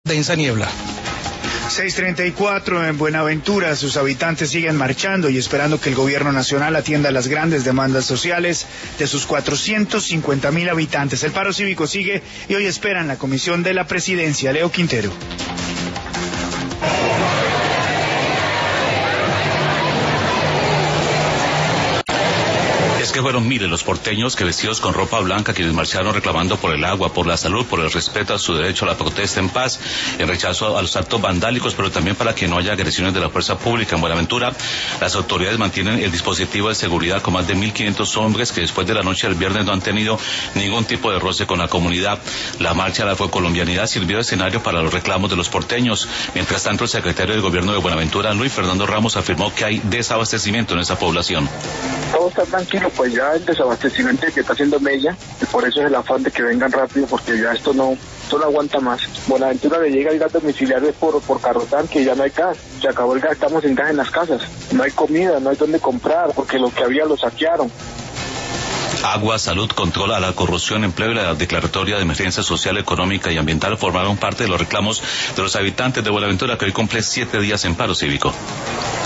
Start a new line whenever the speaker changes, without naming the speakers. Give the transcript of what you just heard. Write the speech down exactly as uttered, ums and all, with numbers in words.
Densa niebla.
seis treinta y cuatro en Buenaventura, sus habitantes siguen marchando y esperando que el gobierno nacional atienda las grandes demandas sociales de sus cuatrocientos cincuenta mil habitantes. El paro cívico sigue y hoy esperan la comisión de la presidencia. Leo Quintero.
Es que fueron miles los porteños que vestidos con ropa blanca quienes marcharon reclamando por el agua, por la salud, por el respeto a su derecho a la protesta en paz, en rechazo a los actos vandálicos, pero también para que no haya agresiones de la fuerza pública. En Buenaventura, las autoridades mantienen el dispositivo de seguridad con más de mil quinientos hombres que después de la noche del viernes no han tenido ningún tipo de roce con la comunidad. La marcha de la Afrocolombianidad sirvió de escenario para los reclamos de los porteños. Mientras tanto, el secretario del gobierno de Buenaventura, Luis Fernando Ramos, afirmó que hay desabastecimiento en esa población.
Todo está tranquilo, pues ya el desabastecimiento que está haciendo mella, y por eso es el afán de que vengan rápido, porque ya esto no, esto no aguanta más. Buenaventura le llega el gas domiciliario por, por carro tanque, ya no hay gas, se acabó el gas, estamos sin gas en las casas, no hay comida, no hay dónde comprar, porque lo que había lo saquearon.
Agua, salud, control a la corrupción, empleo y la declaratoria de emergencia social, económica y ambiental formaron parte de los reclamos de los habitantes de Buenaventura, que hoy cumple siete días en paro cívico.